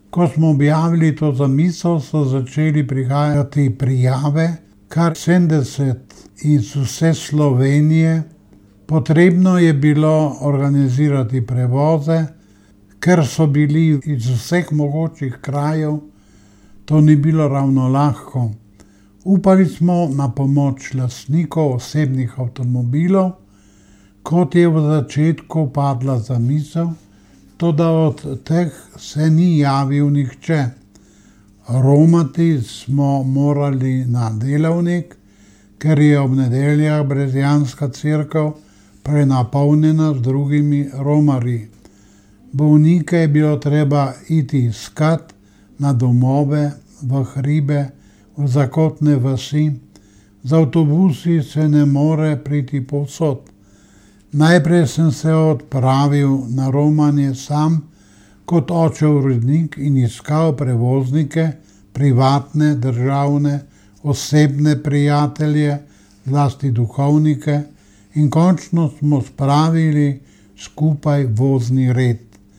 Ko smo objavili to zamisel, so začeli prihajati prijave, kar 70 iz vse Slovenije. Potrebno je bilo organizirati prevoze, ker so bili iz vseh mogočih krajev, to ni bilo ravno lahko. Upali smo na pomoč lastnikov osebnih avtomobilov, kot je v začetku padla zamisel, toda od teh se ni javil nihče. Romati smo morali na delavnik, ker je ob nedeljah brezjanska cerkev prenapolnjena z drugimi romarji. Bolnike je bilo treba iti iskat na domove, v hribe, v zakotne vasi. Z avtobusi se ne more priti povsod. Najprej sem se odpravil na romanje sam kot oče urednik in iskal prevoznike, privatne, državne, osebne prijatelje, zlasti duhovnike, in končno smo spravili skupaj vozni red.